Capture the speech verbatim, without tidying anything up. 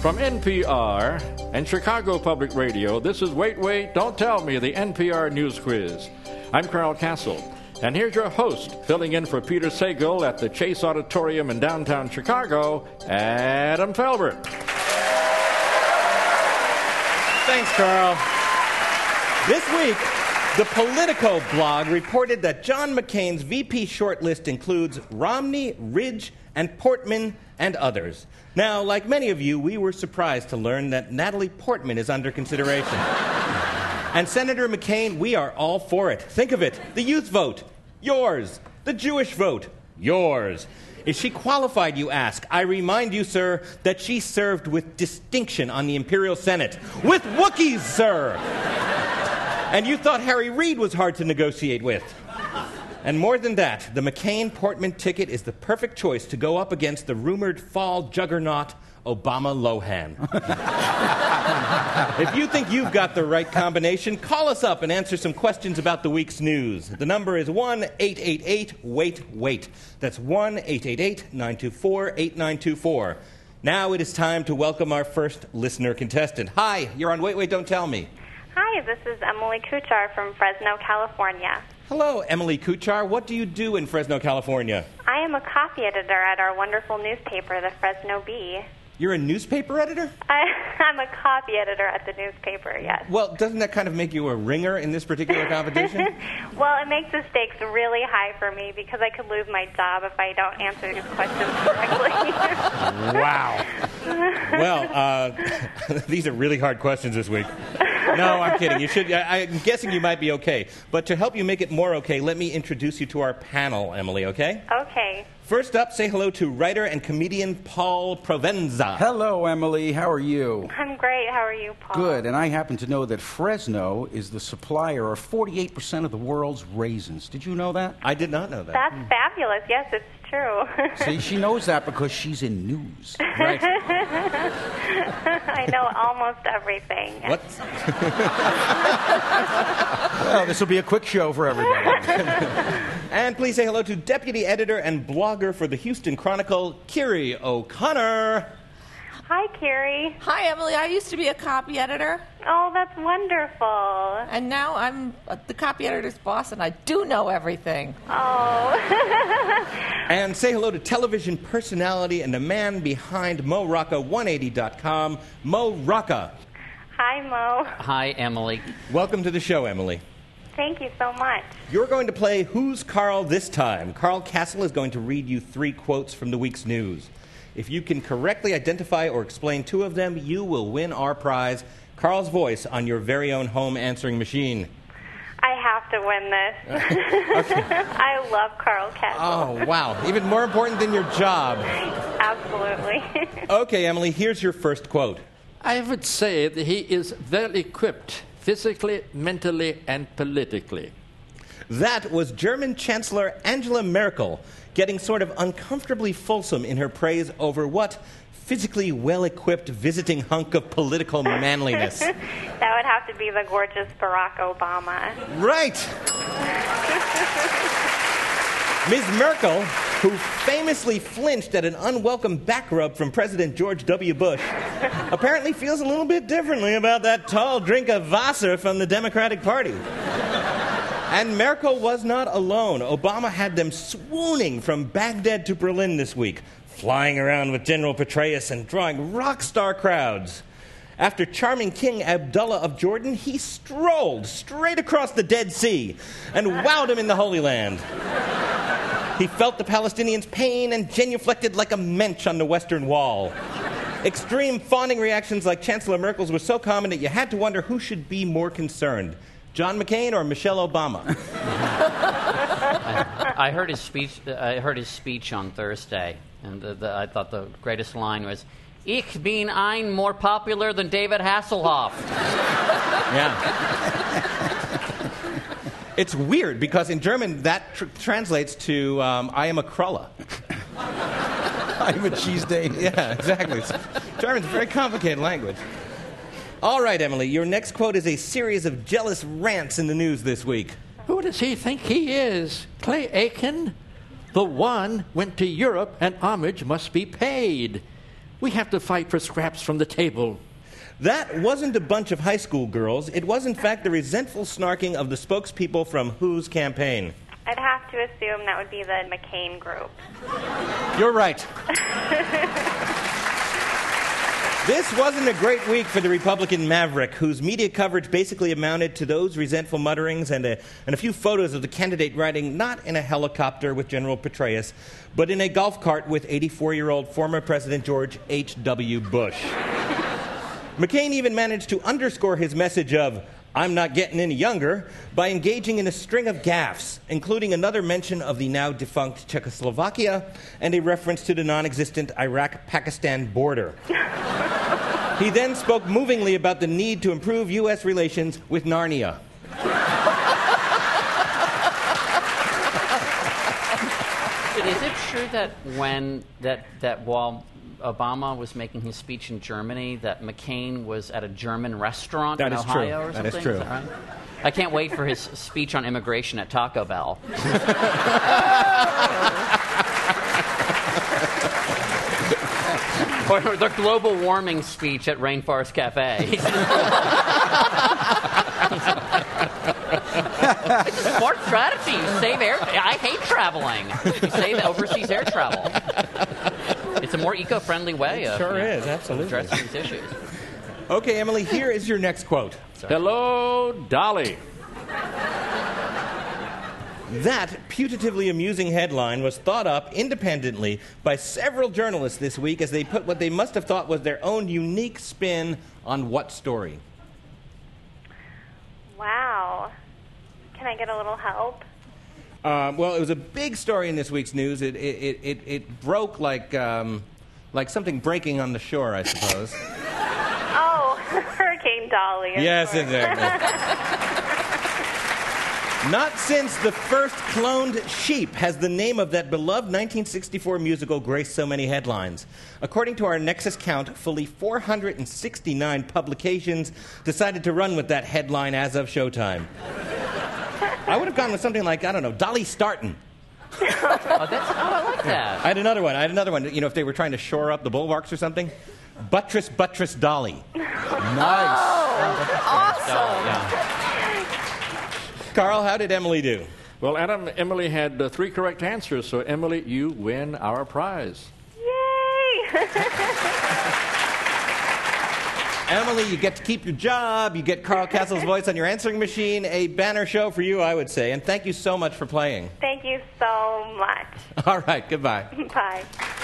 From N P R and Chicago Public Radio, this is Wait, Wait, Don't Tell Me, the N P R News Quiz. I'm Carl Castle, and here's your host, filling in for Peter Sagal at the Chase Auditorium in downtown Chicago, Adam Felber. Thanks, Carl. This week, the Politico blog reported that John McCain's V P shortlist includes Romney, Ridge, and Portman, and others. Now, like many of you, we were surprised to learn that Natalie Portman is under consideration. And Senator McCain, we are all for it. Think of it. The youth vote, yours. The Jewish vote, yours. Is she qualified, you ask? I remind you, sir, that she served with distinction on the Imperial Senate. With Wookiees, sir! And you thought Harry Reid was hard to negotiate with. And more than that, the McCain-Portman ticket is the perfect choice to go up against the rumored fall juggernaut, Obama-Lohan. If you think you've got the right combination, call us up and answer some questions about the week's news. The number is one eight eight eight wait wait. That's one eight eight eight nine two four eight nine two four. Now it is time to welcome our first listener contestant. Hi, you're on Wait, Wait, Don't Tell Me. Hi, this is Emily Kuchar from Fresno, California. Hello, Emily Kuchar. What do you do in Fresno, California? I am a copy editor at our wonderful newspaper, the Fresno Bee. You're a newspaper editor? I, I'm a copy editor at the newspaper, yes. Well, doesn't that kind of make you a ringer in this particular competition? Well, it makes the stakes really high for me because I could lose my job if I don't answer these questions correctly. Wow. Well, uh, these are really hard questions this week. No, I'm kidding. You should. I, I'm guessing you might be okay. But to help you make it more okay, let me introduce you to our panel, Emily, okay? Okay. First up, say hello to writer and comedian Paul Provenza. Hello, Emily. How are you? I'm great. How are you, Paul? Good. And I happen to know that Fresno is the supplier of forty-eight percent of the world's raisins. Did you know that? I did not know that. That's mm. fabulous. Yes, it's true. See, she knows that because she's in news. Right. I know almost everything. What? Well, this will be a quick show for everybody. And please say hello to deputy editor and blogger for the Houston Chronicle, Kiri O'Connor. Hi, Kiri. Hi, Emily. I used to be a copy editor. Oh, that's wonderful. And now I'm the copy editor's boss, and I do know everything. Oh. And say hello to television personality and the man behind Mo Rocca one eighty dot com, Mo Rocca. Hi, Mo. Hi, Emily. Welcome to the show, Emily. Thank you so much. You're going to play Who's Carl this time. Carl Castle is going to read you three quotes from the week's news. If you can correctly identify or explain two of them, you will win our prize, Carl's voice on your very own home answering machine. I have to win this. Okay. I love Carl Castle. Oh, wow. Even more important than your job. Absolutely. Okay, Emily, here's your first quote. I would say that he is well equipped physically, mentally, and politically. That was German Chancellor Angela Merkel getting sort of uncomfortably fulsome in her praise over what physically well-equipped visiting hunk of political manliness. That would have to be the gorgeous Barack Obama. Right. Miz Merkel, who famously flinched at an unwelcome back rub from President George W. Bush, apparently feels a little bit differently about that tall drink of Wasser from the Democratic Party. And Merkel was not alone. Obama had them swooning from Baghdad to Berlin this week, flying around with General Petraeus and drawing rock star crowds. After charming King Abdullah of Jordan, he strolled straight across the Dead Sea and wowed him in the Holy Land. He felt the Palestinians' pain and genuflected like a mensch on the Western Wall. Extreme fawning reactions like Chancellor Merkel's were so common that you had to wonder who should be more concerned, John McCain or Michelle Obama? I, I heard his speech. I heard his speech on Thursday, and the, the, I thought the greatest line was, "Ich bin ein more popular than David Hasselhoff." Yeah. It's weird because in German that tr- translates to um, "I am a Krulle." I'm a cheese day. Yeah, exactly. German's a very complicated language. All right, Emily, your next quote is a series of jealous rants in the news this week. Who does he think he is? Clay Aiken? The one went to Europe and homage must be paid. We have to fight for scraps from the table. That wasn't a bunch of high school girls. It was, in fact, the resentful snarking of the spokespeople from Who's campaign. I'd have to assume that would be the McCain group. You're right. This wasn't a great week for the Republican maverick, whose media coverage basically amounted to those resentful mutterings and a, and a few photos of the candidate riding not in a helicopter with General Petraeus, but in a golf cart with eighty-four-year-old former President George H W. Bush. McCain even managed to underscore his message of, "I'm not getting any younger," by engaging in a string of gaffes, including another mention of the now-defunct Czechoslovakia and a reference to the non-existent Iraq-Pakistan border. He then spoke movingly about the need to improve U S relations with Narnia. Is it true that when that that while Obama was making his speech in Germany, that McCain was at a German restaurant That in is Ohio true. or That something? is true. that right? I can't wait for his speech on immigration at Taco Bell. Or the global warming speech at Rainforest Cafe. It's a smart strategy. You save air. I hate traveling. You save overseas air travel. It's a more eco-friendly way of Sure you know, is, absolutely. addressing these issues. Okay, Emily, here is your next quote. Hello, Dolly. That putatively amusing headline was thought up independently by several journalists this week as they put what they must have thought was their own unique spin on what story? Wow. Can I get a little help? Um, well, it was a big story in this week's news. It it it, it broke like um, like something breaking on the shore, I suppose. Oh, Hurricane Dolly. of Yes, course. exactly. Not since the first cloned sheep has the name of that beloved nineteen sixty-four musical graced so many headlines. According to our Nexus count, fully four hundred sixty-nine publications decided to run with that headline as of showtime. I would have gone with something like, I don't know, Dolly Startin. Oh, that's, oh, I like that. I had another one. I had another one. You know, if they were trying to shore up the bulwarks or something. Buttress, Buttress, Dolly. Nice. Awesome. Yeah. Carl, how did Emily do? Well, Adam, Emily had uh, three correct answers, so Emily, you win our prize. Yay! Emily, you get to keep your job. You get Carl Castle's voice on your answering machine. A banner show for you, I would say. And thank you so much for playing. Thank you so much. All right, goodbye. Bye.